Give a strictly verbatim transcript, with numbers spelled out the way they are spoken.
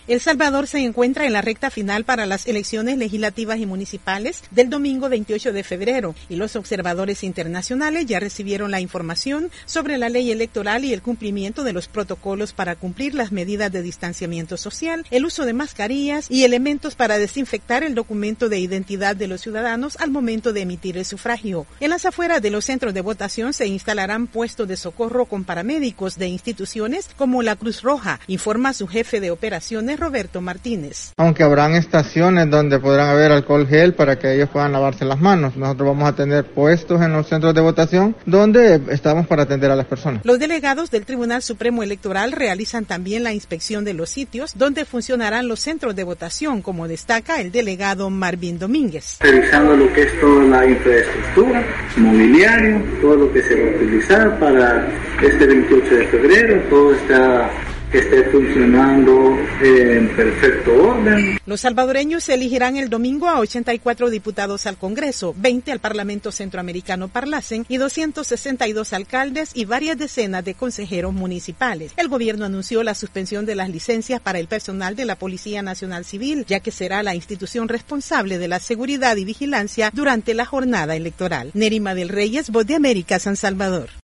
El Salvador se encuentra en la recta final para las elecciones legislativas y municipales del domingo veintiocho de febrero y los observadores internacionales ya recibieron la información sobre la ley electoral y el cumplimiento de los protocolos para cumplir las medidas de distanciamiento social, el uso de mascarillas y elementos para desinfectar el documento de identidad de los ciudadanos al momento de emitir el sufragio. En las afueras de los centros de votación se instalarán puestos de socorro con paramédicos de instituciones como la Cruz Roja, informa su jefe de operaciones Roberto Martínez. Aunque habrán estaciones donde podrán haber alcohol gel para que ellos puedan lavarse las manos. Nosotros vamos a tener puestos en los centros de votación donde estamos para atender a las personas. Los delegados del Tribunal Supremo Electoral realizan también la inspección de los sitios donde funcionarán los centros de votación, como destaca el delegado Marvin Domínguez. Revisando lo que es toda la infraestructura, mobiliario, todo lo que se va a utilizar para este veintiocho de febrero, todo está que esté funcionando en perfecto orden. Los salvadoreños se elegirán el domingo a ochenta y cuatro diputados al Congreso, veinte al Parlamento Centroamericano Parlacen y doscientos sesenta y dos alcaldes y varias decenas de consejeros municipales. El gobierno anunció la suspensión de las licencias para el personal de la Policía Nacional Civil, ya que será la institución responsable de la seguridad y vigilancia durante la jornada electoral. Nerima del Reyes, Voz de América, San Salvador.